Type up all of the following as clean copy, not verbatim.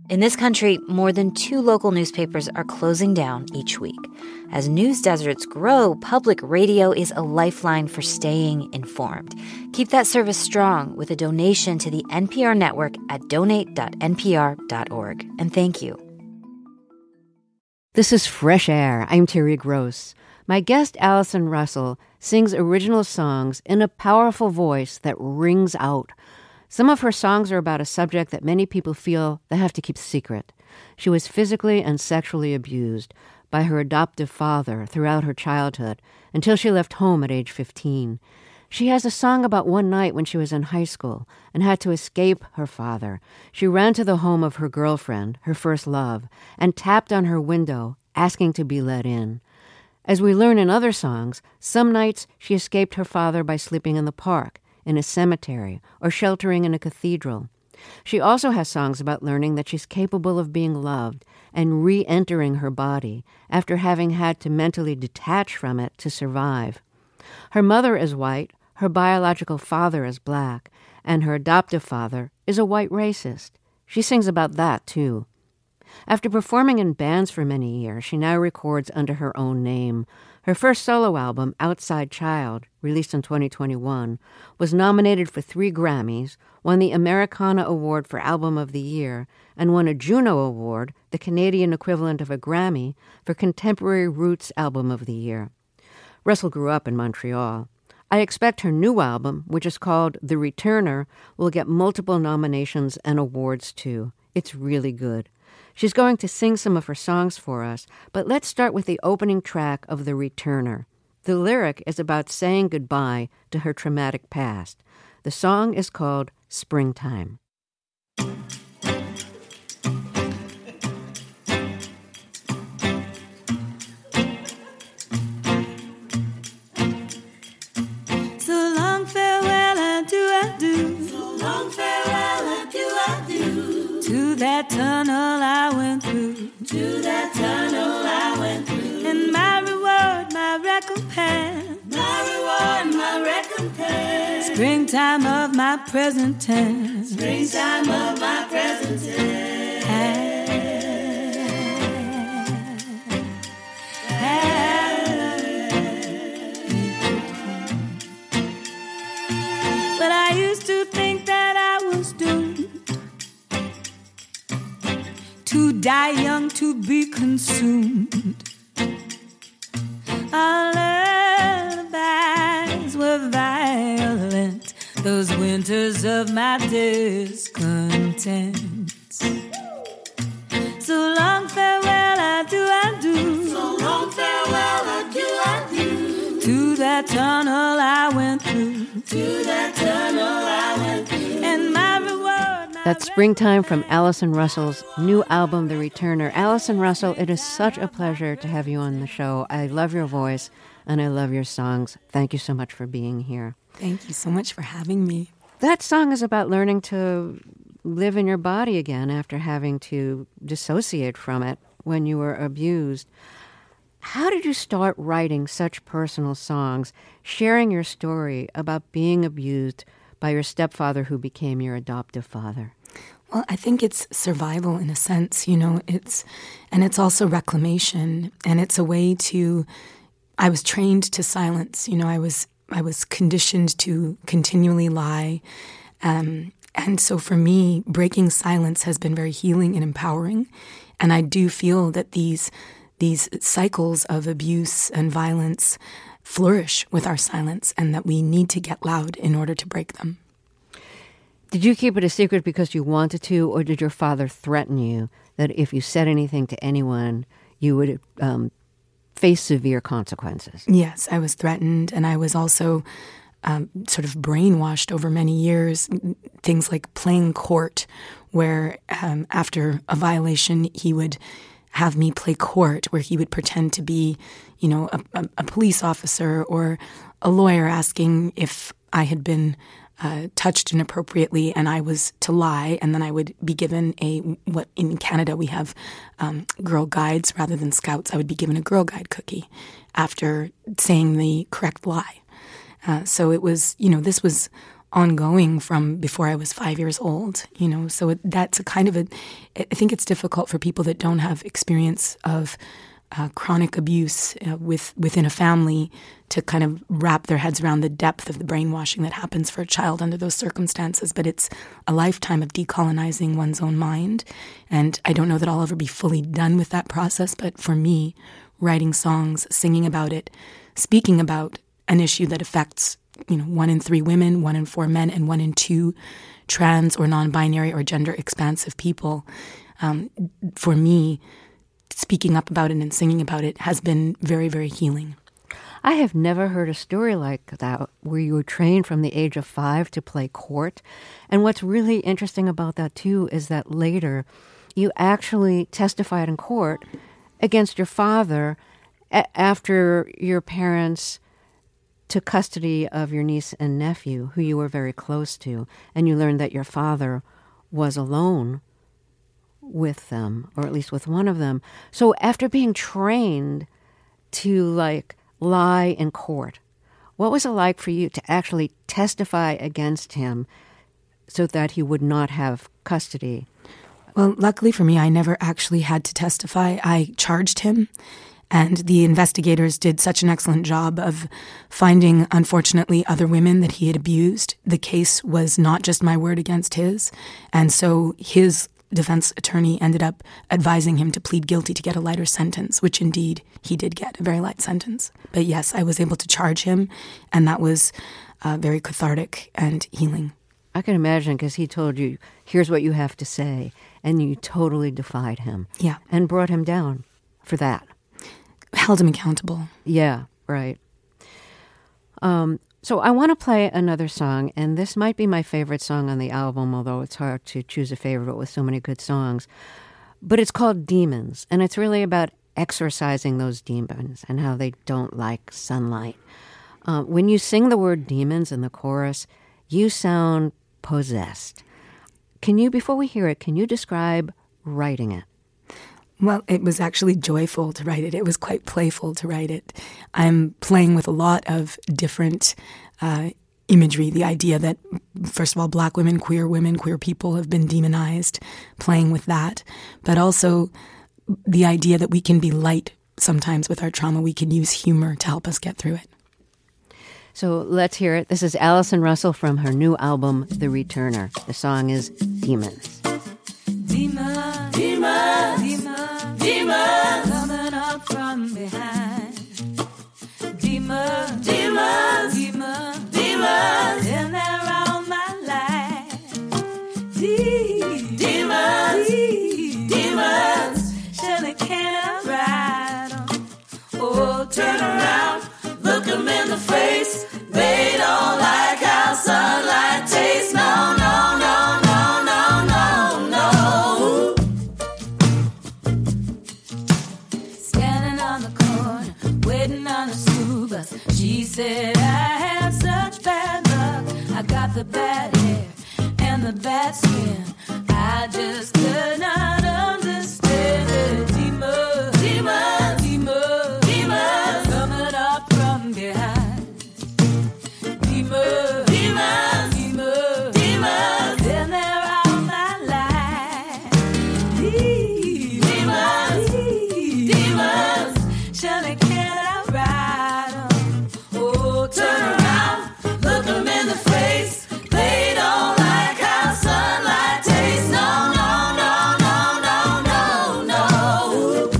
In this country, more than 2 local newspapers are closing down each week. As news deserts grow, public radio is a lifeline for staying informed. Keep that service strong with a donation to the NPR network at donate.npr.org. And thank you. This is Fresh Air. I'm Terry Gross. My guest, Allison Russell, sings original songs in a powerful voice that rings out. Some of her songs are about a subject that many people feel they have to keep secret. She was physically and sexually abused by her adoptive father throughout her childhood until she left home at age 15. She has a song about one night when she was in high school and had to escape her father. She ran to the home of her girlfriend, her first love, and tapped on her window, asking to be let in. As we learn in other songs, some nights she escaped her father by sleeping in the park, in a cemetery, or sheltering in a cathedral. She also has songs about learning that she's capable of being loved and re-entering her body after having had to mentally detach from it to survive. Her mother is white, her biological father is black, and her adoptive father is a white racist. She sings about that, too. After performing in bands for many years, she now records under her own name. Her first solo album, Outside Child, released in 2021, was nominated for 3 Grammys, won the Americana Award for Album of the Year, and won a Juno Award, the Canadian equivalent of a Grammy, for Contemporary Roots Album of the Year. Russell grew up in Montreal. I expect her new album, which is called The Returner, will get multiple nominations and awards, too. It's really good. She's going to sing some of her songs for us, but let's start with the opening track of The Returner. The lyric is about saying goodbye to her traumatic past. The song is called Springtime. So long farewell, adieu. So long farewell, adieu. To that tunnel I went through. To that tunnel I went through. And my reward, my recompense. My reward, my recompense. Springtime of my present tense. Springtime of my present tense. But I used to think that I was doomed to die young, to be consumed. Our lullabies were violent, those winters of my discontent. So long farewell, adieu. So long farewell, adieu. To that tunnel I went through. To that tunnel I went through. And my reward, my That's Springtime from Allison Russell's new album, The Returner. Allison Russell, it is such a pleasure to have you on the show. I love your voice and I love your songs. Thank you so much for being here. Thank you so much for having me. That song is about learning to live in your body again after having to dissociate from it when you were abused. How did you start writing such personal songs, sharing your story about being abused by your stepfather who became your adoptive father? Well, I think it's survival in a sense, it's also reclamation, and it's a way to, I was trained to silence, I was conditioned to continually lie. And so for me, breaking silence has been very healing and empowering. And I do feel that these cycles of abuse and violence flourish with our silence, and that we need to get loud in order to break them. Did you keep it a secret because you wanted to, or did your father threaten you that if you said anything to anyone, you would face severe consequences? Yes, I was threatened, and I was also sort of brainwashed over many years. Things like playing court, where after a violation, he would have me play court, where he would pretend to be, a police officer or a lawyer asking if I had been touched inappropriately, and I was to lie, and then I would be given what in Canada we have Girl Guides rather than Scouts. I would be given a Girl Guide cookie after saying the correct lie. So it was, this was ongoing from before I was 5 years old, so that's a kind of I think it's difficult for people that don't have experience of chronic abuse within a family to kind of wrap their heads around the depth of the brainwashing that happens for a child under those circumstances. But it's a lifetime of decolonizing one's own mind. And I don't know that I'll ever be fully done with that process. But for me, writing songs, singing about it, speaking about an issue that affects 1 in 3 women, 1 in 4 men, and 1 in 2 trans or non-binary or gender expansive people. For me, speaking up about it and singing about it has been very, very healing. I have never heard a story like that where you were trained from the age of 5 to play court. And what's really interesting about that, too, is that later you actually testified in court against your father after your parents took custody of your niece and nephew, who you were very close to, and you learned that your father was alone with them, or at least with one of them. So after being trained to, lie in court, what was it like for you to actually testify against him so that he would not have custody? Well, luckily for me, I never actually had to testify. I charged him. And the investigators did such an excellent job of finding, unfortunately, other women that he had abused. The case was not just my word against his. And so his defense attorney ended up advising him to plead guilty to get a lighter sentence, which indeed he did get, a very light sentence. But yes, I was able to charge him, and that was very cathartic and healing. I can imagine, because he told you, here's what you have to say, and you totally defied him. Yeah. And brought him down for that. Held him accountable. Yeah, right. So I want to play another song, and this might be my favorite song on the album, although it's hard to choose a favorite with so many good songs. But it's called Demons, and it's really about exorcising those demons and how they don't like sunlight. When you sing the word demons in the chorus, you sound possessed. Before we hear it, can you describe writing it? Well, it was actually joyful to write it. It was quite playful to write it. I'm playing with a lot of different imagery. The idea that, first of all, Black women, queer people have been demonized, playing with that. But also the idea that we can be light sometimes with our trauma. We can use humor to help us get through it. So let's hear it. This is Allison Russell from her new album, The Returner. The song is Demons. Demons, demons, demons, demons, coming up from behind. Demons, demons, demons, demons, in there all my life. Demons, demons, surely can't ride on. Oh, turn around, look 'em in the face. They don't like how sunlight tastes. No, no, no, no, no, no, no. Standing on the corner, waiting on a school bus. She said, I have such bad luck. I got the bad hair and the bad skin. I just could not understand it. Demons, demons, demons, demons, coming up from behind. Demons, demons, demons, demons, in there all my life. Demons, demons, surely can't ride 'em. Oh, turn around, look 'em in the face. They don't like how sunlight tastes. No, no, no, no, no,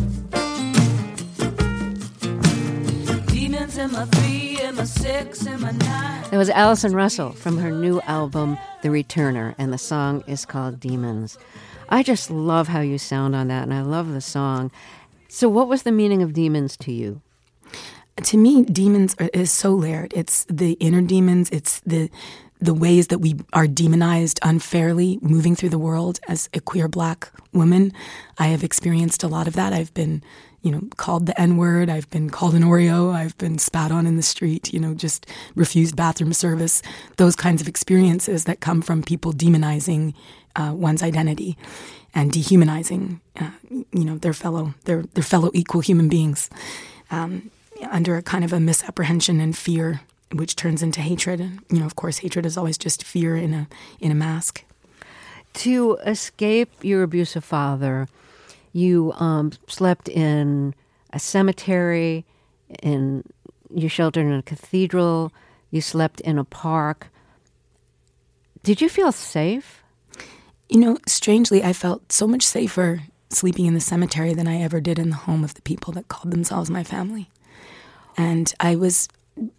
no, no. Demons in my 3, in my 6, in my 9. That was Allison Russell from her new album, The Returner, and the song is called Demons. I just love how you sound on that, and I love the song. So what was the meaning of demons to you? To me, demons is so layered. It's the inner demons. It's the ways that we are demonized unfairly moving through the world as a queer Black woman. I have experienced a lot of that. I've been called the N-word. I've been called an Oreo. I've been spat on in the street, just refused bathroom service. Those kinds of experiences that come from people demonizing one's identity and dehumanizing, their fellow equal human beings under a kind of a misapprehension and fear which turns into hatred. And, you know, of course, hatred is always just fear in a mask. To escape your abusive father, you slept in a cemetery, you sheltered in a cathedral, you slept in a park. Did you feel safe? You know, strangely, I felt so much safer sleeping in the cemetery than I ever did in the home of the people that called themselves my family. And I was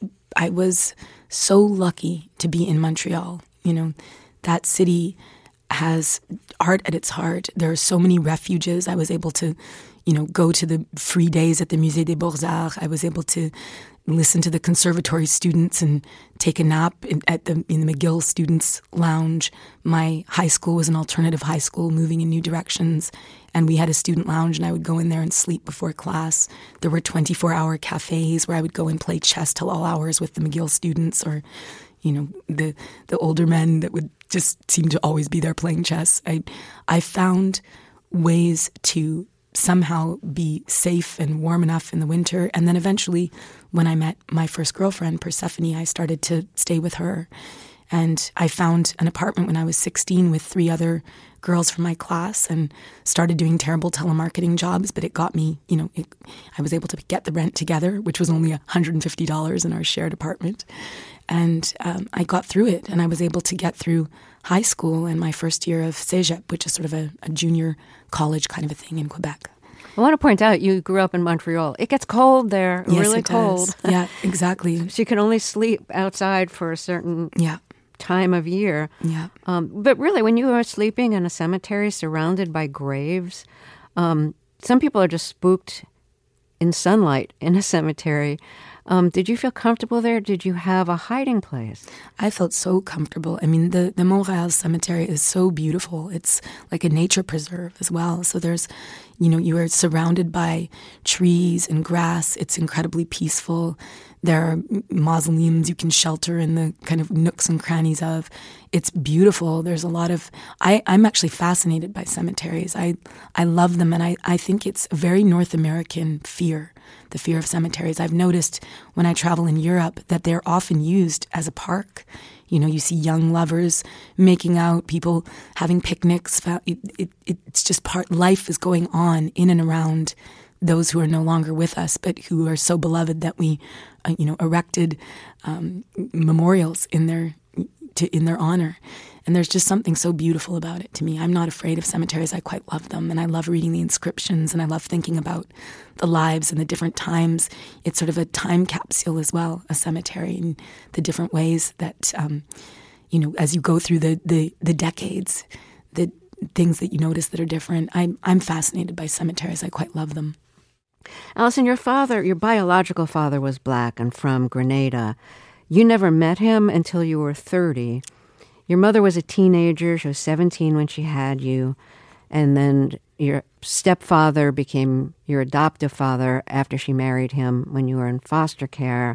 so lucky to be in Montreal. You know, that city has art at its heart. There are so many refuges. I was able to, you know, go to the free days at the Musée des Beaux-Arts. I was able to listen to the conservatory students and take a nap in the McGill Students' Lounge. My high school was an alternative high school moving in new directions, and we had a student lounge, and I would go in there and sleep before class. There were 24-hour cafes where I would go and play chess till all hours with the McGill students, or, you know, the older men that would just seem to always be there playing chess. I found ways to somehow be safe and warm enough in the winter. And then eventually, when I met my first girlfriend, Persephone, I started to stay with her. And I found an apartment when I was 16 with 3 other girls from my class and started doing terrible telemarketing jobs. But it got me, you know, I was able to get the rent together, which was only $150 in our shared apartment. And I got through it, and I was able to get through high school and my first year of cégep, which is sort of a junior college kind of a thing in Quebec. I want to point out you grew up in Montreal. It gets cold there, yes, really it cold. Does. Yeah, exactly. So you can only sleep outside for a certain time of year. Yeah. But really, when you are sleeping in a cemetery surrounded by graves, some people are just spooked in sunlight in a cemetery. Did you feel comfortable there? Did you have a hiding place? I felt so comfortable. I mean, the Montréal Cemetery is so beautiful. It's like a nature preserve as well. So there's, you know, you are surrounded by trees and grass. It's incredibly peaceful. There are mausoleums you can shelter in the kind of nooks and crannies of. It's beautiful. There's a lot of... I'm actually fascinated by cemeteries. I love them, and I think it's a very North American fear, the fear of cemeteries. I've noticed when I travel in Europe that they're often used as a park. You know, you see young lovers making out, people having picnics. It's just life is going on in and around those who are no longer with us, but who are so beloved that we, erected memorials in their honor. And there's just something so beautiful about it to me. I'm not afraid of cemeteries. I quite love them, and I love reading the inscriptions, and I love thinking about the lives and the different times. It's sort of a time capsule as well, a cemetery, and the different ways that, as you go through the decades, the things that you notice that are different. I'm fascinated by cemeteries. I quite love them. Alison, your biological father was Black and from Grenada. You never met him until you were 30. Your mother was a teenager. She was 17 when she had you. And then your stepfather became your adoptive father after she married him when you were in foster care.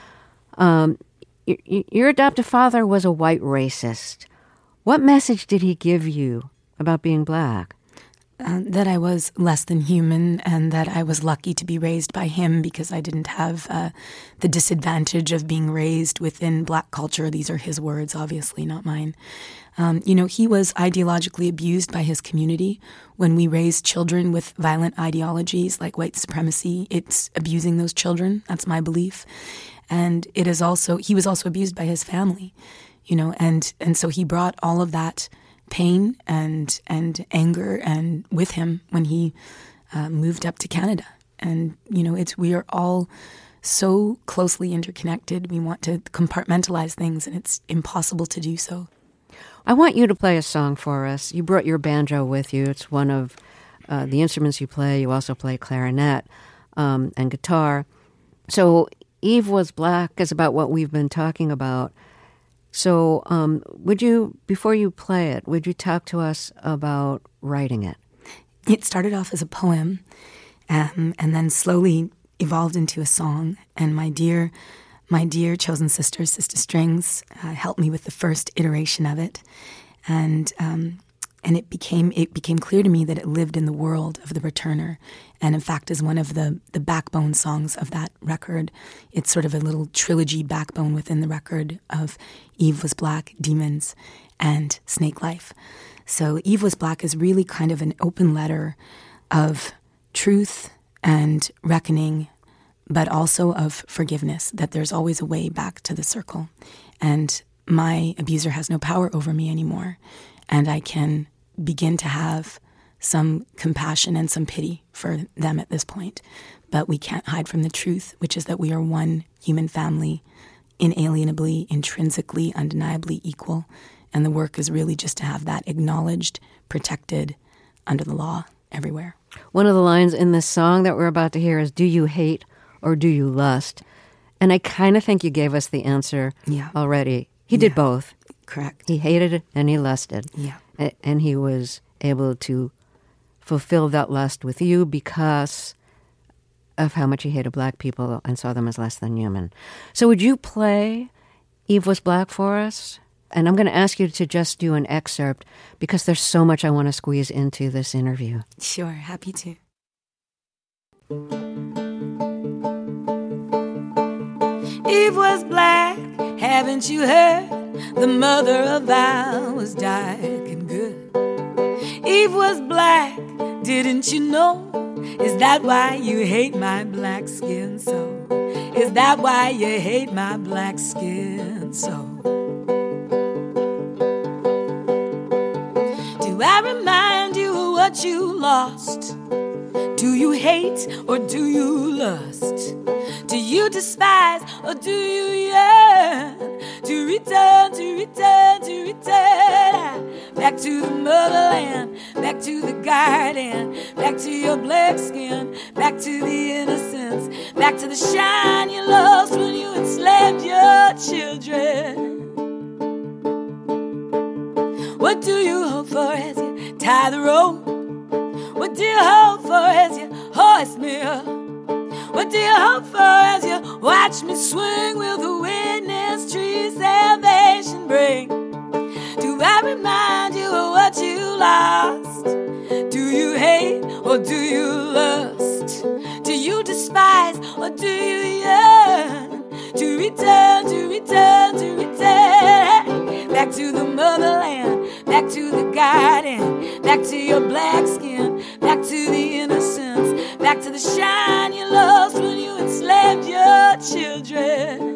Your adoptive father was a white racist. What message did he give you about being Black? That I was less than human, and that I was lucky to be raised by him because I didn't have the disadvantage of being raised within Black culture. These are his words, obviously, not mine. He was ideologically abused by his community. When we raise children with violent ideologies like white supremacy, it's abusing those children. That's my belief. And he was also abused by his family, and so he brought all of that pain and anger and with him when he moved up to Canada. And, we are all so closely interconnected. We want to compartmentalize things, and it's impossible to do so. I want you to play a song for us. You brought your banjo with you. It's one of the instruments you play. You also play clarinet and guitar. So Eve Was Black is about what we've been talking about. So would you, before you play it, would you talk to us about writing it? It started off as a poem and then slowly evolved into a song. And my dear chosen sisters, Sister Strings, helped me with the first iteration of it. And And it became clear to me that it lived in the world of The Returner, and in fact is one of the backbone songs of that record. It's sort of a little trilogy backbone within the record of Eve Was Black, Demons, and Snake Life. So Eve Was Black is really kind of an open letter of truth and reckoning, but also of forgiveness, that there's always a way back to the circle. And my abuser has no power over me anymore, and I can begin to have some compassion and some pity for them at this point. But we can't hide from the truth, which is that we are one human family, inalienably, intrinsically, undeniably equal. And the work is really just to have that acknowledged, protected under the law everywhere. One of the lines in this song that we're about to hear is, "Do you hate or do you lust?" And I kind of think you gave us the answer already. He did both. Correct. He hated it and he lusted. Yeah. And he was able to fulfill that lust with you because of how much he hated black people and saw them as less than human. So would you play Eve Was Black for us? And I'm going to ask you to just do an excerpt because there's so much I want to squeeze into this interview. Sure, happy to. Eve was black, haven't you heard? The mother of vow was dark and good. Eve was black, didn't you know? Is that why you hate my black skin so? Is that why you hate my black skin so? Do I remind you of what you lost? Do you hate or do you lust? Do you despise or do you yearn to return, to return, to return? Back to the motherland, back to the garden, back to your black skin, back to the innocence, back to the shine you lost when you enslaved your children. What do you hope for as you tie the rope? What do you hope for as you hoist me up? What do you hope for as you watch me swing? Will the witness tree salvation bring? Do I remind you of what you lost? Do you hate or do you lust? Do you despise or do you yearn to return, to return, to return? Back to the motherland, back to the garden, back to your black skin, back to the innocence, back to the shine you lost when you enslaved your children.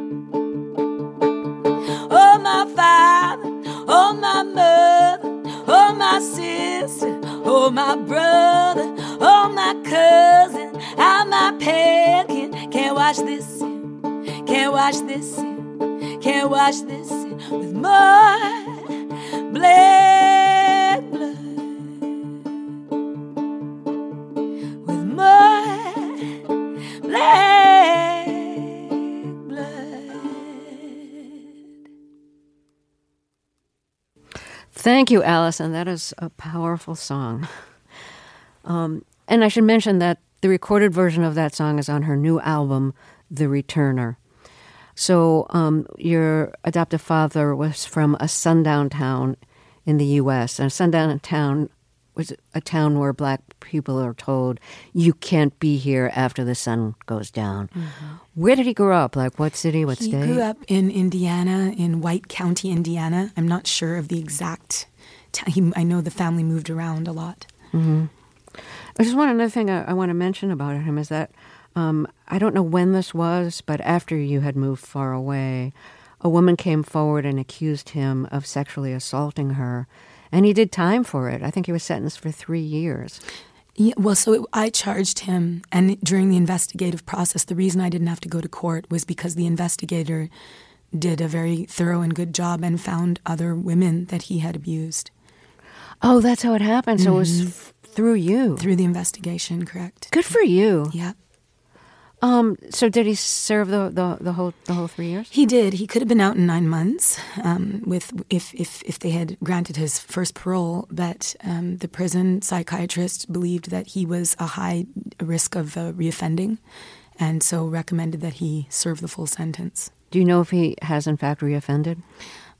Oh, my father, oh, my mother, oh, my sister, oh, my brother, oh, my cousin, I'm my pagan. Can't wash this sin, can't wash this sin, can't wash this sin with more black blood. With more black blood. Thank you, Allison. That is a powerful song. And I should mention that the recorded version of that song is on her new album, The Returner. So your adoptive father was from a sundown town in the U.S., and a sundown town was a town where black people are told, you can't be here after the sun goes down. Mm-hmm. Where did he grow up? Like what city, what state? He grew up in Indiana, in White County, Indiana. I'm not sure of the exact time. I know the family moved around a lot. Mm-hmm. There's one other thing I want to mention about him is that I don't know when this was, but after you had moved far away, a woman came forward and accused him of sexually assaulting her, and he did time for it. I think he was sentenced for 3 years. Yeah, well, I charged him, and during the investigative process, the reason I didn't have to go to court was because the investigator did a very thorough and good job and found other women that he had abused. Oh, that's how it happened. So it was through you. Through the investigation, correct. Good for you. Yeah. So did he serve the whole 3 years? He did. He could have been out in 9 months if they had granted his first parole, but the prison psychiatrist believed that he was a high risk of reoffending, and so recommended that he serve the full sentence. Do you know if he has in fact reoffended?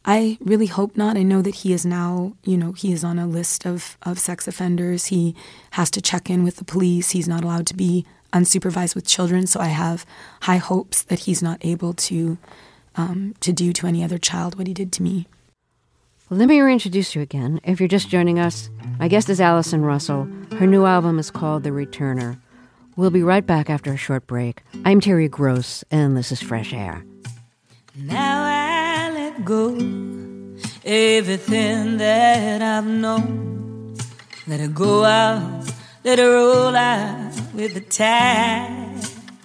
I really hope not. I know that he is now, he is on a list of sex offenders. He has to check in with the police. He's not allowed to be unsupervised with children. So I have high hopes that he's not able to do to any other child what he did to me. Well, let me reintroduce you again. If you're just joining us, my guest is Allison Russell. Her new album is called The Returner. We'll be right back after a short break. I'm Terry Gross, and this is Fresh Air. Now I let go everything that I've known. Let it go out, let it roll out with the tide.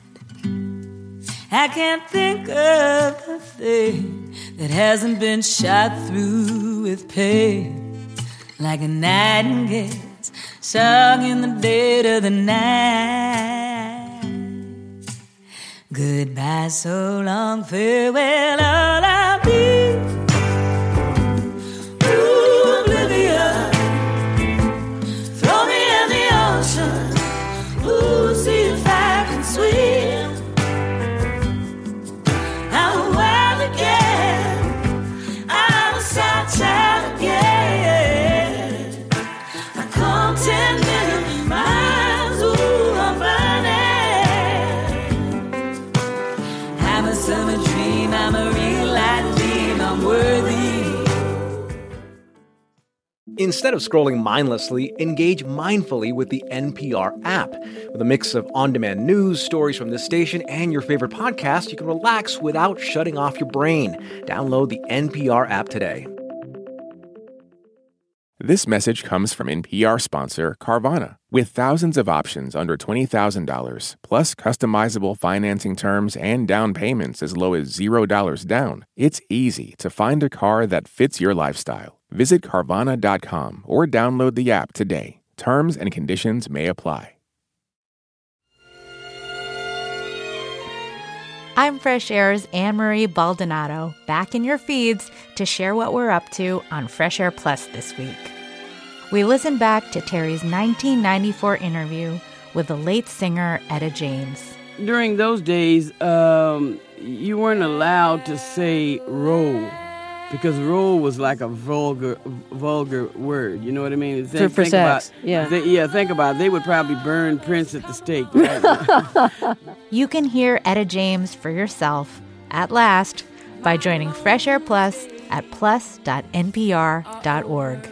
I can't think of a thing that hasn't been shot through with pain, like a nightingale sung in the dead of the night. Goodbye, so long, farewell, all I'll be. Ooh, oblivion, throw me in the ocean. Ooh, see if I can swim. I'm a wild again, I'm a sad child again. I come 10 million miles, ooh, I'm burning. I'm a summer dream, I'm a real light dream, I'm worthy. Instead of scrolling mindlessly, engage mindfully with the NPR app. With a mix of on-demand news, stories from this station, and your favorite podcast, you can relax without shutting off your brain. Download the NPR app today. This message comes from NPR sponsor Carvana. With thousands of options under $20,000, plus customizable financing terms and down payments as low as $0 down, it's easy to find a car that fits your lifestyle. Visit Carvana.com or download the app today. Terms and conditions may apply. I'm Fresh Air's Anne-Marie Baldonado, back in your feeds to share what we're up to on Fresh Air Plus this week. We listen back to Terry's 1994 interview with the late singer Etta James. During those days, you weren't allowed to say roll, because roll was like a vulgar word. You know what I mean? For sex, yeah. Think about it. They would probably burn Prince at the stake. Right? You can hear Etta James for yourself, at last, by joining Fresh Air Plus at plus.npr.org.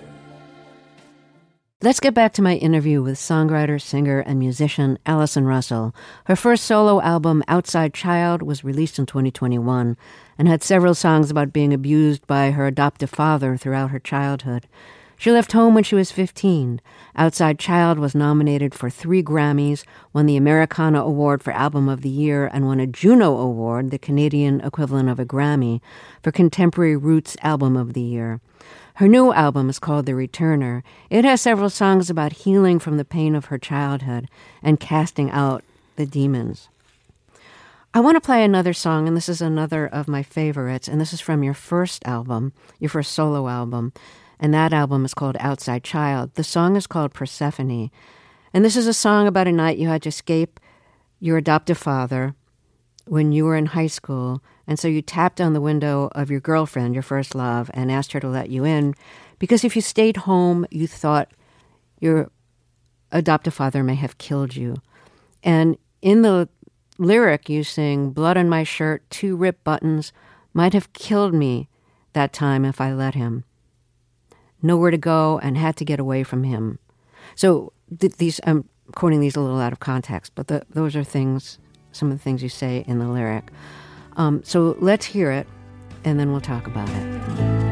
Let's get back to my interview with songwriter, singer, and musician Allison Russell. Her first solo album, Outside Child, was released in 2021 and had several songs about being abused by her adoptive father throughout her childhood. She left home when she was 15. Outside Child was nominated for 3 Grammys, won the Americana Award for Album of the Year, and won a Juno Award, the Canadian equivalent of a Grammy, for Contemporary Roots Album of the Year. Her new album is called The Returner. It has several songs about healing from the pain of her childhood and casting out the demons. I want to play another song, and this is another of my favorites, and this is from your first album, your first solo album, and that album is called Outside Child. The song is called Persephone, and this is a song about a night you had to escape your adoptive father when you were in high school, and so you tapped on the window of your girlfriend, your first love, and asked her to let you in, because if you stayed home, you thought your adoptive father may have killed you. And in the lyric, you sing, "Blood on my shirt, 2 ripped buttons, might have killed me that time if I let him. Nowhere to go and had to get away from him." So these, I'm quoting these a little out of context, but those are things, some of the things you say in the lyric. So let's hear it, and then we'll talk about it.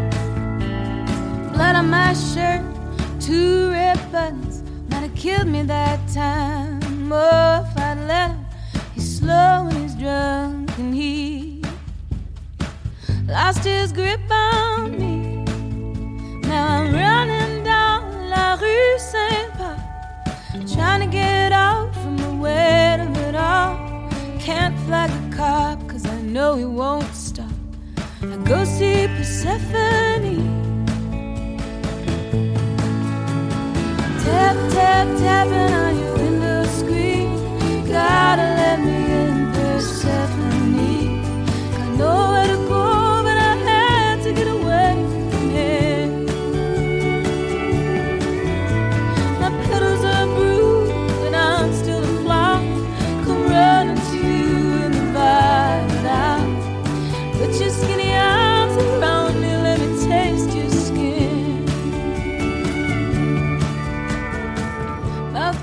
Blood on my shirt, 2 red buttons, might have killed me that time. Oh, if I'd let him, he's slow and he's drunk, and he lost his grip on me. Now I'm running down La Rue Saint-Paul, trying to get out from the weight of it all. Can't flag a cop, cause I know he won't stop. I go see Persephone. Tap, tap, tapping on your window screen. Gotta let me in, Persephone. Got nowhere to go, but I had to get away.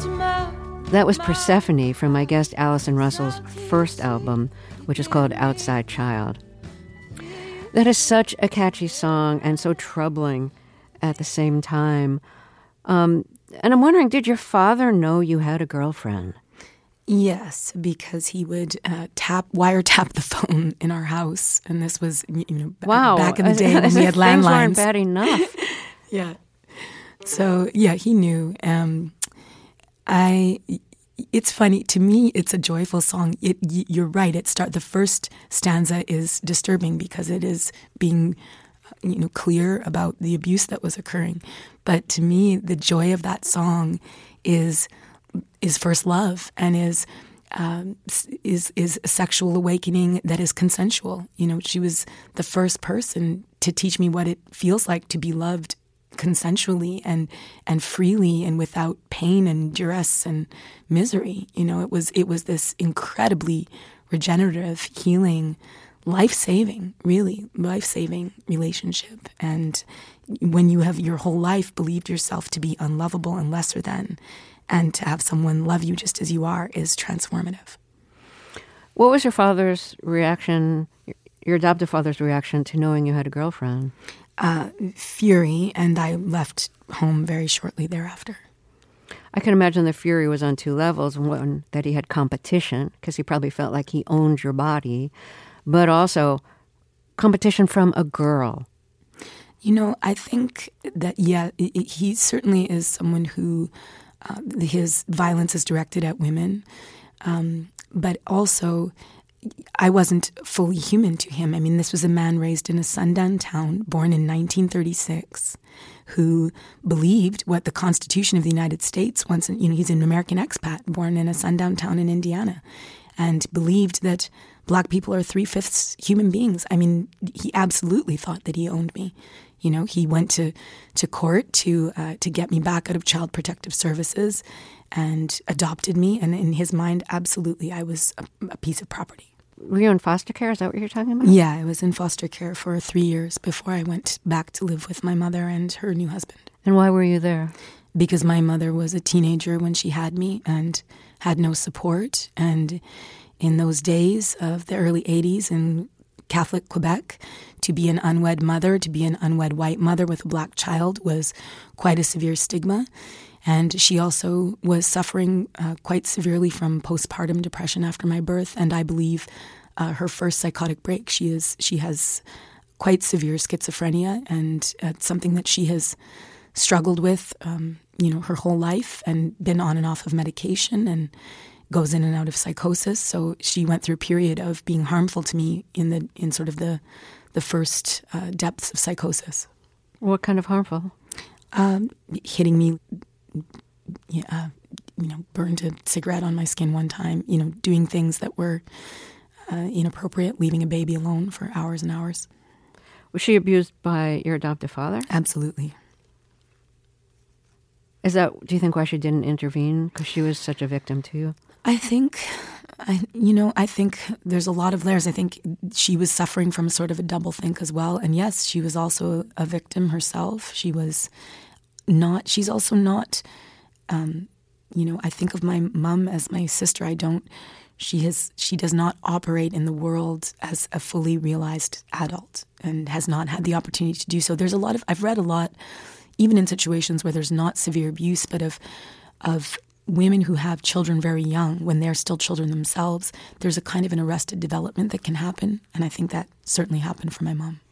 That was Persephone from my guest Allison Russell's first album, which is called Outside Child. That is such a catchy song and so troubling at the same time. And I'm wondering, did your father know you had a girlfriend? Yes, because he would wiretap the phone in our house, and this was back in the day when we had landlines. Things weren't bad enough. Yeah. So he knew. It's funny to me. It's a joyful song. You're right. The first stanza is disturbing because it is being, clear about the abuse that was occurring. But to me, the joy of that song is first love and is a sexual awakening that is consensual. She was the first person to teach me what it feels like to be loved consensually and freely and without pain and duress and misery. It was this incredibly regenerative, healing, life-saving relationship. And when you have your whole life believed yourself to be unlovable and lesser than, and to have someone love you just as you are is transformative. What was your father's reaction, your adoptive father's reaction to knowing you had a girlfriend? Fury, and I left home very shortly thereafter. I can imagine the fury was on two levels. One, that he had competition, because he probably felt like he owned your body, but also competition from a girl. I think that, he certainly is someone who his violence is directed at women, but also I wasn't fully human to him. I mean, this was a man raised in a sundown town, born in 1936, who believed what the Constitution of the United States wants. He's an American expat, born in a sundown town in Indiana, and believed that Black people are 3/5 human beings. I mean, he absolutely thought that he owned me. He went to court to get me back out of Child Protective Services and adopted me. And in his mind, absolutely, I was a piece of property. Were you in foster care? Is that what you're talking about? Yeah, I was in foster care for 3 years before I went back to live with my mother and her new husband. And why were you there? Because my mother was a teenager when she had me and had no support. And in those days of the early 80s in Catholic Quebec, to be an unwed mother, to be an unwed white mother with a Black child was quite a severe stigma. And she also was suffering quite severely from postpartum depression after my birth, and I believe her first psychotic break. She has quite severe schizophrenia, and it's something that she has struggled with, her whole life, and been on and off of medication, and goes in and out of psychosis. So she went through a period of being harmful to me in sort of the first depths of psychosis. What kind of harmful? Hitting me. Burned a cigarette on my skin one time, doing things that were inappropriate, leaving a baby alone for hours and hours. Was she abused by your adoptive father? Absolutely. Do you think why she didn't intervene? Because she was such a victim to you? I think there's a lot of layers. I think she was suffering from sort of a double think as well. And yes, she was also a victim herself. She's also not, I think of my mom as my sister. She does not operate in the world as a fully realized adult and has not had the opportunity to do so. I've read a lot, even in situations where there's not severe abuse, but of women who have children very young, when they're still children themselves, there's a kind of an arrested development that can happen. And I think that certainly happened for my mom.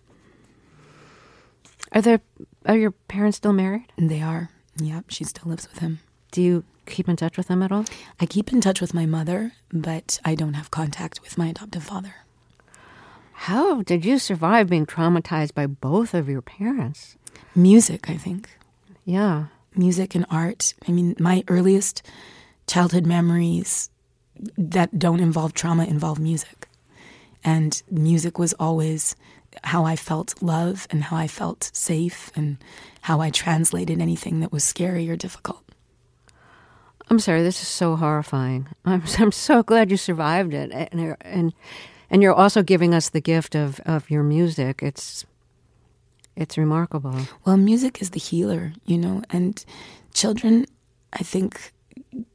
Are your parents still married? They are. Yeah, she still lives with him. Do you keep in touch with them at all? I keep in touch with my mother, but I don't have contact with my adoptive father. How did you survive being traumatized by both of your parents? Music, I think. Yeah. Music and art. I mean, my earliest childhood memories that don't involve trauma involve music. And music was always how I felt love and how I felt safe and how I translated anything that was scary or difficult. I'm sorry, this is so horrifying. I'm so glad you survived it. And you're also giving us the gift of your music. It's remarkable. Well, music is the healer, and children, I think,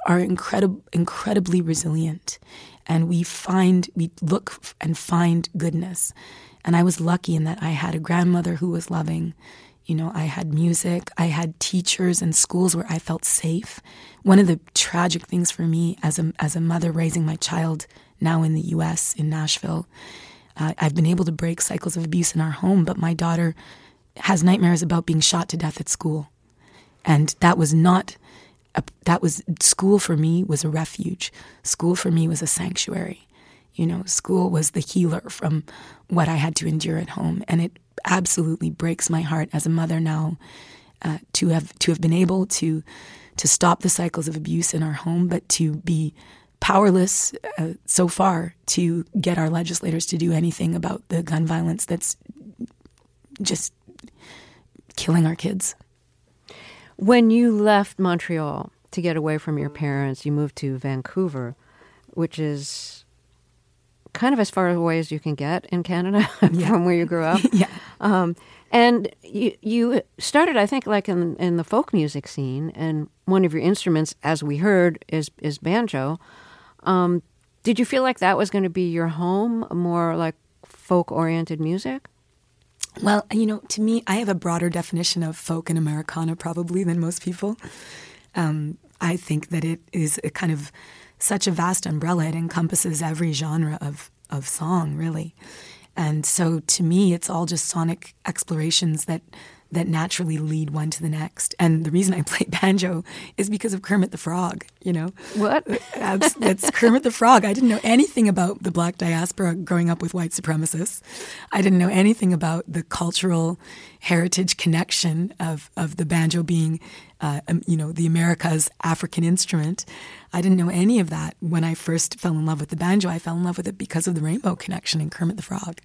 are incredibly resilient, and we look and find goodness. And I was lucky in that I had a grandmother who was loving. I had music, I had teachers and schools where I felt safe. One of the tragic things for me as a mother raising my child now in the U.S., in Nashville, I've been able to break cycles of abuse in our home, but my daughter has nightmares about being shot to death at school. And school for me was a refuge. School for me was a sanctuary. School was the healer from what I had to endure at home. And it absolutely breaks my heart as a mother now to have been able to stop the cycles of abuse in our home, but to be powerless so far to get our legislators to do anything about the gun violence that's just killing our kids. When you left Montreal to get away from your parents, you moved to Vancouver, which is kind of as far away as you can get in Canada from where you grew up. Yeah. And you started, I think, like in the folk music scene, and one of your instruments, as we heard, is banjo. Did you feel like that was going to be your home, more like folk-oriented music? Well, to me, I have a broader definition of folk and Americana probably than most people. I think that it is a kind of such a vast umbrella. It encompasses every genre of song, really. And so to me, it's all just sonic explorations that naturally lead one to the next. And the reason I play banjo is because of Kermit the Frog, What? That's Kermit the Frog. I didn't know anything about the Black diaspora growing up with white supremacists. I didn't know anything about the cultural heritage connection of the banjo being, the America's African instrument. I didn't know any of that when I first fell in love with the banjo. I fell in love with it because of the Rainbow Connection and Kermit the Frog.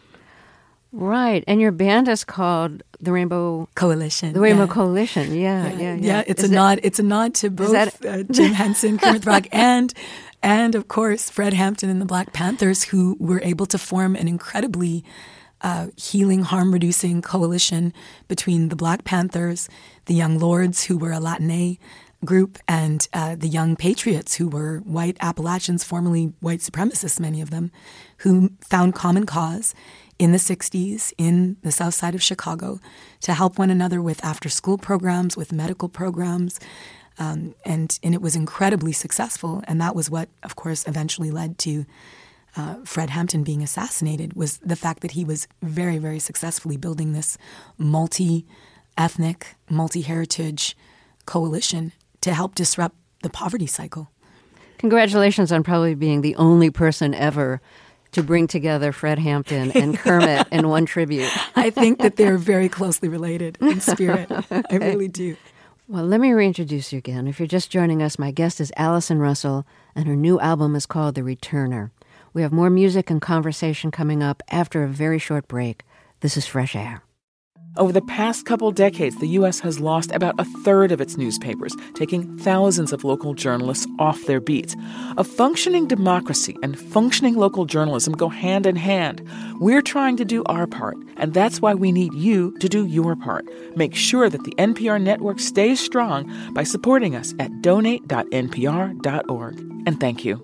Right, and your band is called the Rainbow Coalition. The Rainbow Coalition, yeah. It's a nod. It's a nod to both Jim Henson, Kermit the Frog, and of course Fred Hampton and the Black Panthers, who were able to form an incredibly healing, harm-reducing coalition between the Black Panthers, the Young Lords, who were a Latine group, and the Young Patriots, who were white Appalachians, formerly white supremacists, many of them, who found common cause in the 60s in the south side of Chicago to help one another with after-school programs, with medical programs, and it was incredibly successful. And that was what, of course, eventually led to Fred Hampton being assassinated, was the fact that he was very, very successfully building this multi-ethnic, multi-heritage coalition to help disrupt the poverty cycle. Congratulations on probably being the only person ever to bring together Fred Hampton and Kermit in one tribute. I think that they're very closely related in spirit. I really do. Well, let me reintroduce you again. If you're just joining us, my guest is Allison Russell, and her new album is called The Returner. We have more music and conversation coming up after a very short break. This is Fresh Air. Over the past couple decades, the U.S. has lost about a third of its newspapers, taking thousands of local journalists off their beats. A functioning democracy and functioning local journalism go hand in hand. We're trying to do our part, and that's why we need you to do your part. Make sure that the NPR network stays strong by supporting us at donate.npr.org. And thank you.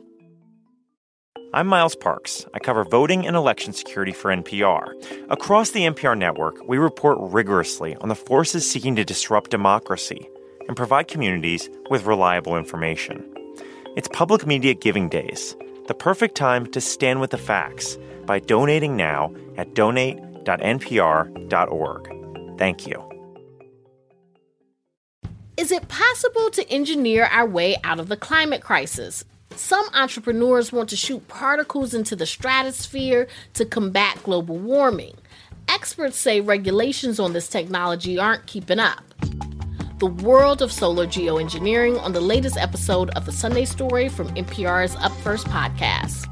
I'm Miles Parks. I cover voting and election security for NPR. Across the NPR network, we report rigorously on the forces seeking to disrupt democracy and provide communities with reliable information. It's Public Media Giving Days, the perfect time to stand with the facts by donating now at donate.npr.org. Thank you. Is it possible to engineer our way out of the climate crisis? Some entrepreneurs want to shoot particles into the stratosphere to combat global warming. Experts say regulations on this technology aren't keeping up. The world of solar geoengineering on the latest episode of The Sunday Story from NPR's Up First podcast.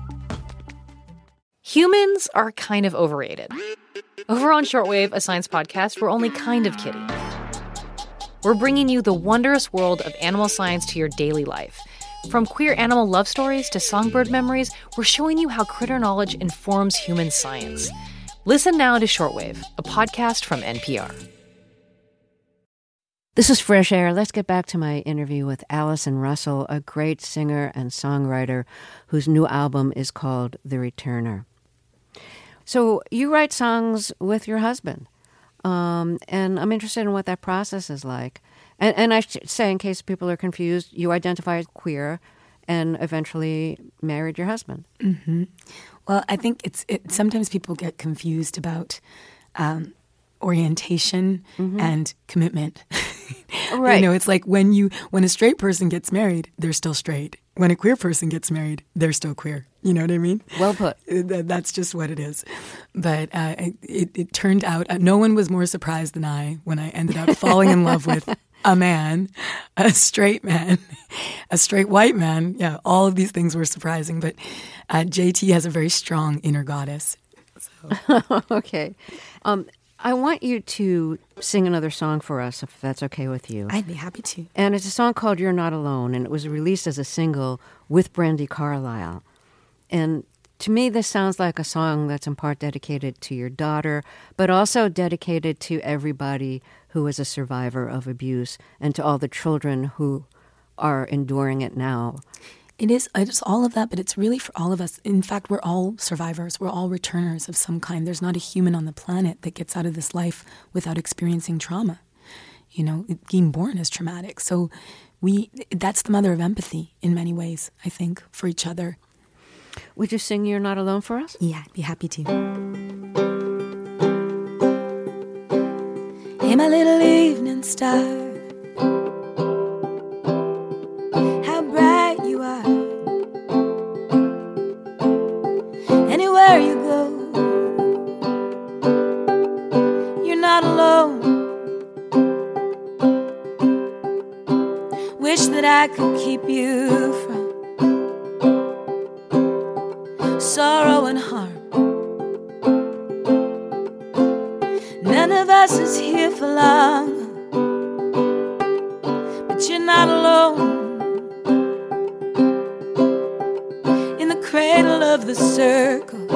Humans are kind of overrated. Over on Shortwave, a science podcast, we're only kind of kidding. We're bringing you the wondrous world of animal science to your daily life. From queer animal love stories to songbird memories, we're showing you how critter knowledge informs human science. Listen now to Shortwave, a podcast from NPR. This is Fresh Air. Let's get back to my interview with Allison Russell, a great singer and songwriter whose new album is called The Returner. So you write songs with your husband, and I'm interested in what that process is like. And I should say, in case people are confused, you identify as queer and eventually married your husband. Mm-hmm. Well, I think sometimes people get confused about orientation and commitment. Right. It's like when a straight person gets married, they're still straight. When a queer person gets married, they're still queer. You know what I mean? Well put. That's just what it is. But it turned out, no one was more surprised than I when I ended up falling in love with a man, a straight white man. Yeah, all of these things were surprising. But JT has a very strong inner goddess. So. Okay. I want you to sing another song for us, if that's okay with you. I'd be happy to. And it's a song called You're Not Alone, and it was released as a single with Brandi Carlile. And to me, this sounds like a song that's in part dedicated to your daughter, but also dedicated to everybody who is a survivor of abuse and to all the children who are enduring it now. It's all of that, but it's really for all of us. In fact, we're all survivors. We're all returners of some kind. There's not a human on the planet that gets out of this life without experiencing trauma. Being born is traumatic. So that's the mother of empathy in many ways, I think, for each other. Would you sing You're Not Alone for us? Yeah, I'd be happy to. Hey, my little evening star, how bright you are. Anywhere you go, you're not alone. Wish that I could keep you from sorrow and harm. None of us is here for long, but you're not alone. In the cradle of the circle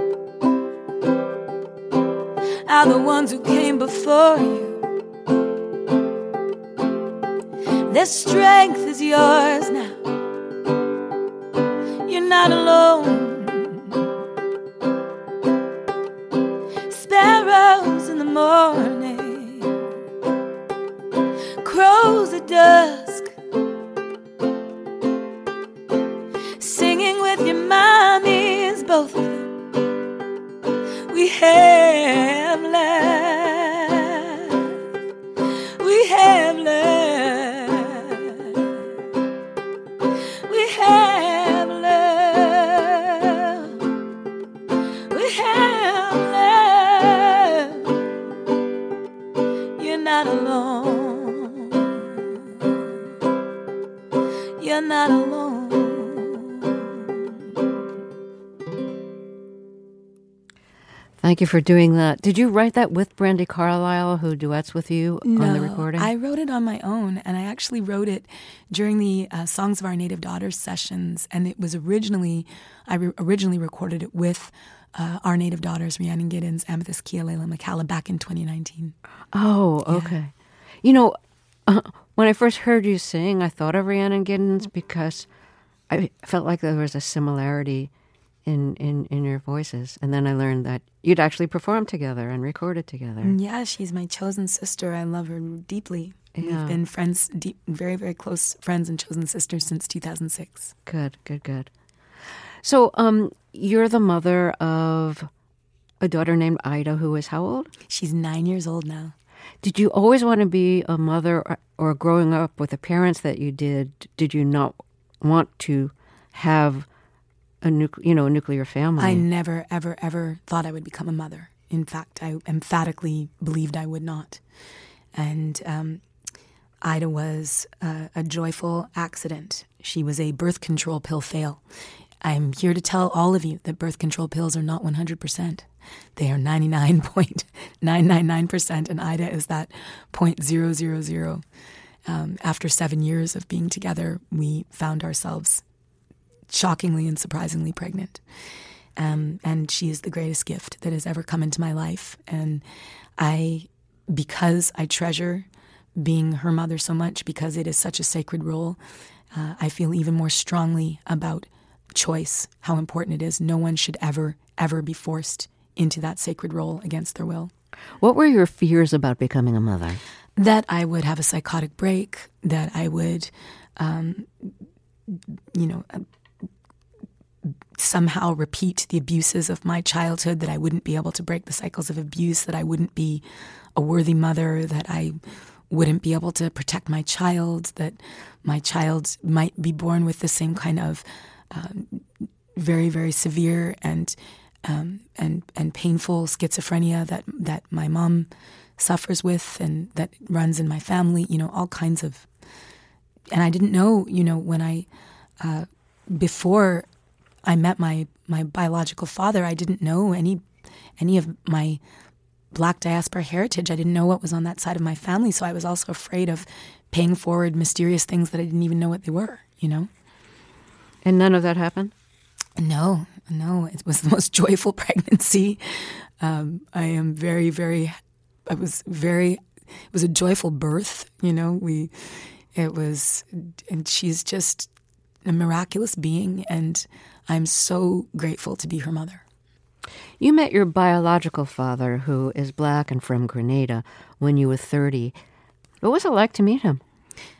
are the ones who came before you. Their strength is yours now. You're not alone. Sparrows in the morning, crows at dusk, singing with your mommies, both of them. We have love, we have love, we have love, we have love. You're not alone, you're not alone. Thank you for doing that. Did you write that with Brandi Carlile, who duets with you on the recording? I wrote it on my own, and I actually wrote it during the Songs of Our Native Daughters sessions, and it was originally recorded it with Our Native Daughters, Rhiannon Giddens, Amethyst Kia, Layla McCalla, back in 2019. Oh, okay. Yeah. When I first heard you sing, I thought of Rhiannon Giddens because I felt like there was a similarity in your voices. And then I learned that you'd actually performed together and recorded together. Yeah, she's my chosen sister. I love her deeply. Yeah. We've been friends, very, very close friends and chosen sisters since 2006. Good. So you're the mother of a daughter named Ida, who is how old? She's 9 years old now. Did you always want to be a mother, or growing up with the parents that you did you not want to have a nuclear family? I never, ever, ever thought I would become a mother. In fact, I emphatically believed I would not. And Ida was a joyful accident. She was a birth control pill fail. I'm here to tell all of you that birth control pills are not 100%. They are 99.999%, and Ida is that 0.000. After 7 years of being together, we found ourselves shockingly and surprisingly pregnant. And she is the greatest gift that has ever come into my life. And because I treasure being her mother so much because it is such a sacred role. I feel even more strongly about choice, how important it is. No one should ever be forced into that sacred role against their will. What were your fears about becoming a mother? That I would have a psychotic break, that I would, somehow repeat the abuses of my childhood, that I wouldn't be able to break the cycles of abuse, that I wouldn't be a worthy mother, that I wouldn't be able to protect my child, that my child might be born with the same kind of very, very severe and painful schizophrenia that my mom suffers with and that runs in my family, all kinds of. And I didn't know, when I, before I met my biological father, I didn't know any of my Black diaspora heritage. I didn't know what was on that side of my family, so I was also afraid of paying forward mysterious things that I didn't even know what they were, And none of that happened? No. It was the most joyful pregnancy. It was a joyful birth, and she's just a miraculous being, and I'm so grateful to be her mother. You met your biological father, who is Black and from Grenada, when you were 30. What was it like to meet him?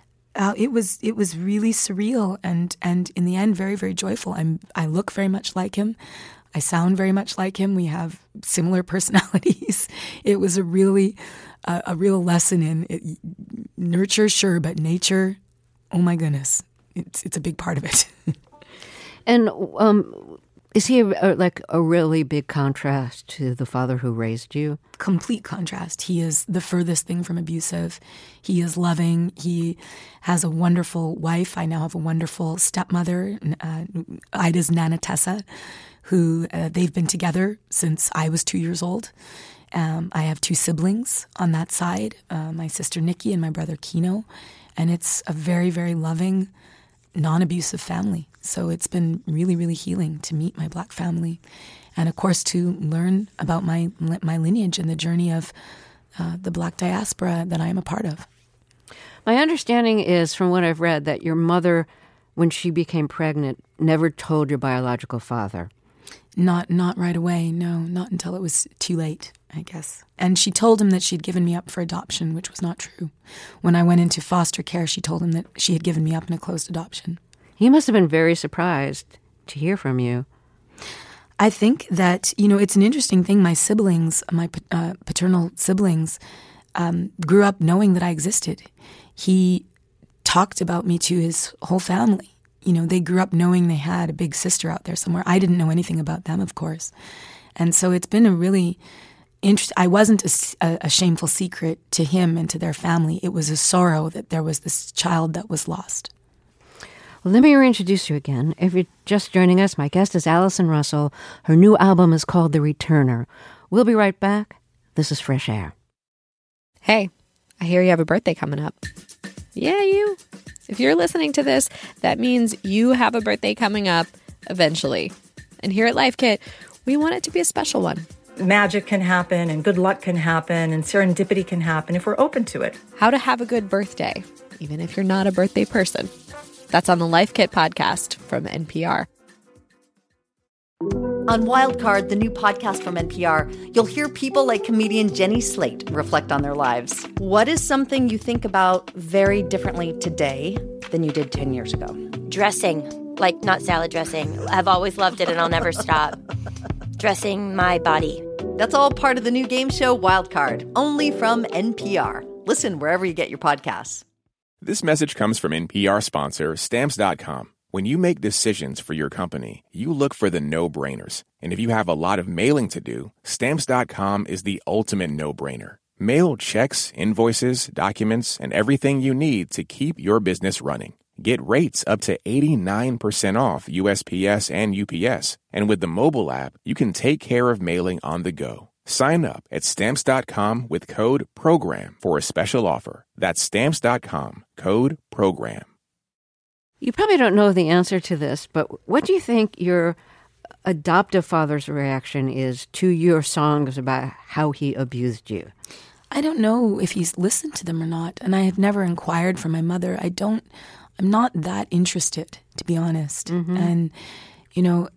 It was really surreal and in the end very, very joyful. I look very much like him. I sound very much like him. We have similar personalities. It was a real lesson in nurture, sure, but nature, oh my goodness, it's a big part of it. And is he like a really big contrast to the father who raised you? Complete contrast. He is the furthest thing from abusive. He is loving. He has a wonderful wife. I now have a wonderful stepmother, Ida's Nana Tessa, who they've been together since I was 2 years old. I have 2 siblings on that side, my sister Nikki and my brother Kino. And it's a very, very loving, non-abusive family. So it's been really, really healing to meet my Black family. And, of course, to learn about my lineage and the journey of the Black diaspora that I am a part of. My understanding is, from what I've read, that your mother, when she became pregnant, never told your biological father. Not right away, no. Not until it was too late, I guess. And she told him that she had given me up for adoption, which was not true. When I went into foster care, she told him that she had given me up in a closed adoption. He must have been very surprised to hear from you. I think that, it's an interesting thing. My siblings, my paternal siblings, grew up knowing that I existed. He talked about me to his whole family. They grew up knowing they had a big sister out there somewhere. I didn't know anything about them, of course. And so it's been a really interesting. I wasn't a shameful secret to him and to their family. It was a sorrow that there was this child that was lost. Well, let me reintroduce you again. If you're just joining us, my guest is Allison Russell. Her new album is called The Returner. We'll be right back. This is Fresh Air. Hey, I hear you have a birthday coming up. Yeah, you. If you're listening to this, that means you have a birthday coming up eventually. And here at Life Kit, we want it to be a special one. Magic can happen and good luck can happen and serendipity can happen if we're open to it. How to have a good birthday, even if you're not a birthday person. That's on the Life Kit podcast from NPR. On Wildcard, the new podcast from NPR, you'll hear people like comedian Jenny Slate reflect on their lives. What is something you think about very differently today than you did 10 years ago? Dressing, like not salad dressing. I've always loved it and I'll never stop. Dressing my body. That's all part of the new game show Wildcard, only from NPR. Listen wherever you get your podcasts. This message comes from NPR sponsor Stamps.com. When you make decisions for your company, you look for the no-brainers. And if you have a lot of mailing to do, Stamps.com is the ultimate no-brainer. Mail checks, invoices, documents, and everything you need to keep your business running. Get rates up to 89% off USPS and UPS. And with the mobile app, you can take care of mailing on the go. Sign up at Stamps.com with code PROGRAM for a special offer. That's Stamps.com, code PROGRAM. You probably don't know the answer to this, but what do you think your adoptive father's reaction is to your songs about how he abused you? I don't know if he's listened to them or not, and I have never inquired for my mother. I'm not that interested, to be honest. Mm-hmm. And, you know,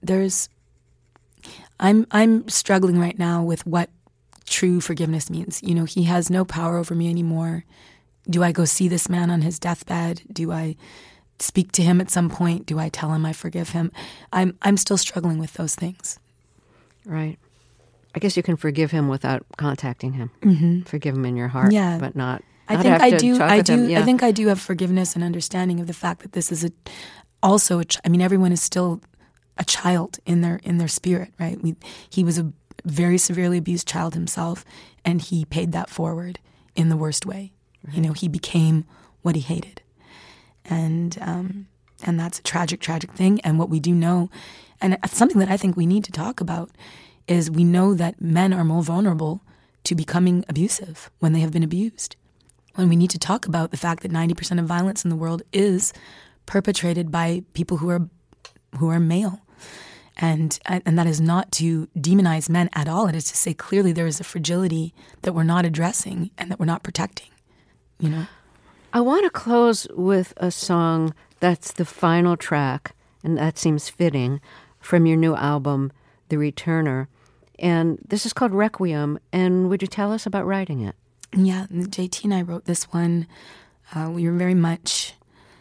I'm struggling right now with what true forgiveness means. You know, he has no power over me anymore. Do I go see this man on his deathbed? Do I speak to him at some point? Do I tell him I forgive him? I'm still struggling with those things. Right. I guess you can forgive him without contacting him. Mm-hmm. Forgive him in your heart, but not. I think I do. I think I do have forgiveness and understanding of the fact that this is everyone is still a child in their spirit, right? He was a very severely abused child himself, and he paid that forward in the worst way. Right. You know, he became what he hated, and that's a tragic thing. And what we do know, and something that I think we need to talk about, is we know that men are more vulnerable to becoming abusive when they have been abused. And we need to talk about the fact that 90% of violence in the world is perpetrated by people who are male. And that is not to demonize men at all. It is to say clearly there is a fragility that we're not addressing and that we're not protecting, you know? I want to close with a song that's the final track, and that seems fitting, from your new album, The Returner. And this is called Requiem. And would you tell us about writing it? Yeah, JT and I wrote this one. We were very much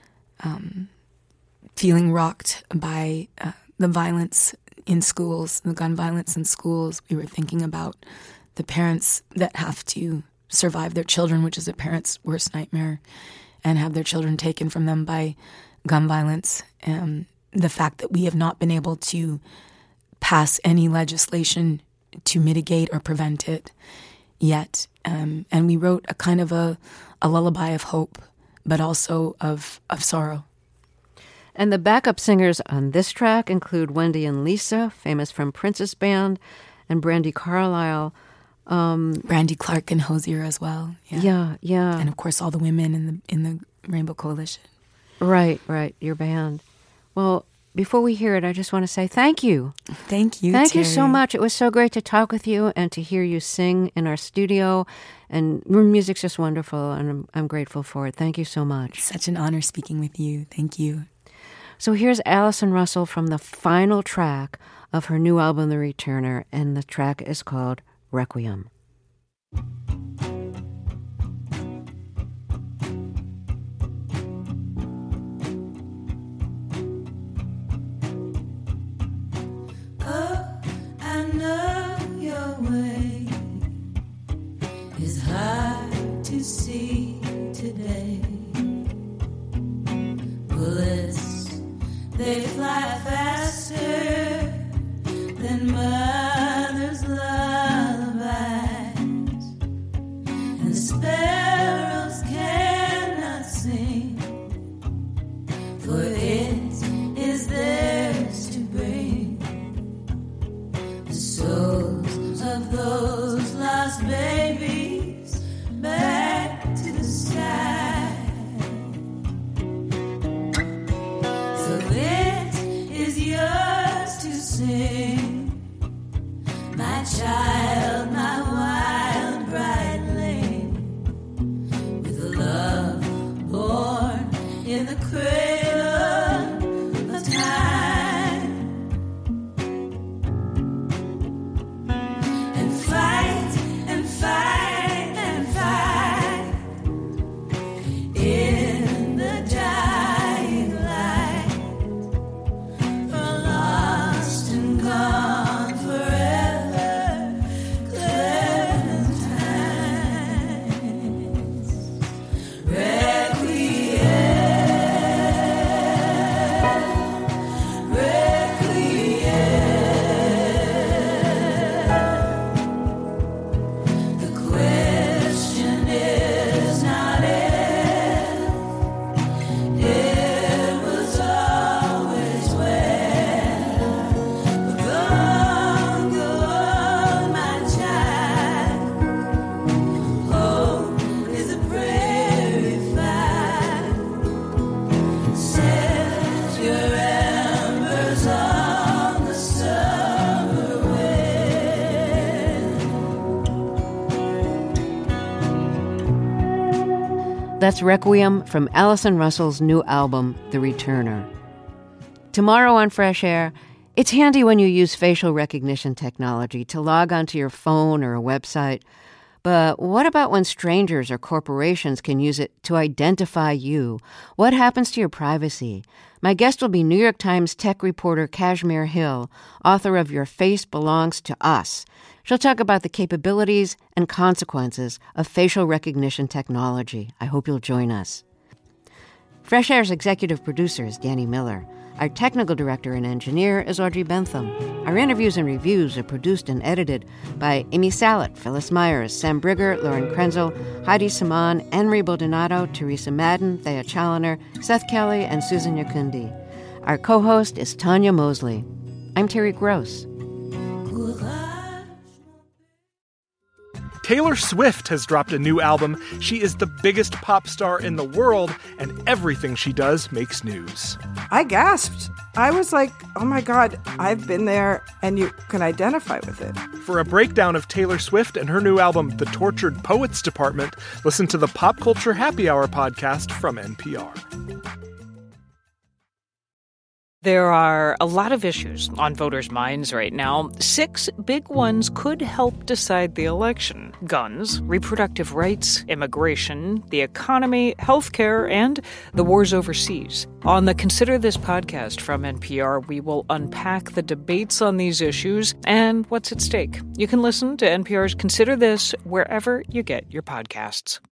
feeling rocked by the violence in schools, the gun violence in schools. We were thinking about the parents that have to survive their children, which is a parent's worst nightmare, and have their children taken from them by gun violence. The fact that we have not been able to pass any legislation to mitigate or prevent it yet. And we wrote a kind of a lullaby of hope, but also of sorrow. And the backup singers on this track include Wendy and Lisa, famous from Prince's band, and Brandi Carlile. Brandi Clark and Hosier as well. Yeah. And of course all the women in the Rainbow Coalition. Right, your band. Well, before we hear it, I just want to say thank you. Thank you, Thank Terry. you so much. It was so great to talk with you and to hear you sing in our studio. And your music's just wonderful, and I'm grateful for it. Thank you so much. Such an honor speaking with you. Thank you. So here's Allison Russell from the final track of her new album, The Returner, and the track is called Requiem. To see today, bullets, they fly faster than mother's lullabies, and the sparrows cannot sing, for it is theirs to bring the souls of those lost babies back to the sky. So it is yours to sing, my child, my wild bright lane, with a love born in the cradle of time, and fight and fight. Clear That's Requiem from Allison Russell's new album, The Returner. Tomorrow on Fresh Air, it's handy when you use facial recognition technology to log onto your phone or a website. But what about when strangers or corporations can use it to identify you? What happens to your privacy? My guest will be New York Times tech reporter Kashmir Hill, author of Your Face Belongs to Us. She'll talk about the capabilities and consequences of facial recognition technology. I hope you'll join us. Fresh Air's executive producer is Danny Miller. Our technical director and engineer is Audrey Bentham. Our interviews and reviews are produced and edited by Amy Salet, Phyllis Myers, Sam Brigger, Lauren Krenzel, Heidi Saman, Henry Baldonado, Teresa Madden, Thea Challoner, Seth Kelly, and Susan Yakundi. Our co-host is Tanya Mosley. I'm Terry Gross. Taylor Swift has dropped a new album. She is the biggest pop star in the world, and everything she does makes news. I gasped. I was like, oh my God, I've been there, and you can identify with it. For a breakdown of Taylor Swift and her new album, The Tortured Poets Department, listen to the Pop Culture Happy Hour podcast from NPR. There are a lot of issues on voters' minds right now. 6 big ones could help decide the election: guns, reproductive rights, immigration, the economy, healthcare, and the wars overseas. On the Consider This podcast from NPR, we will unpack the debates on these issues and what's at stake. You can listen to NPR's Consider This wherever you get your podcasts.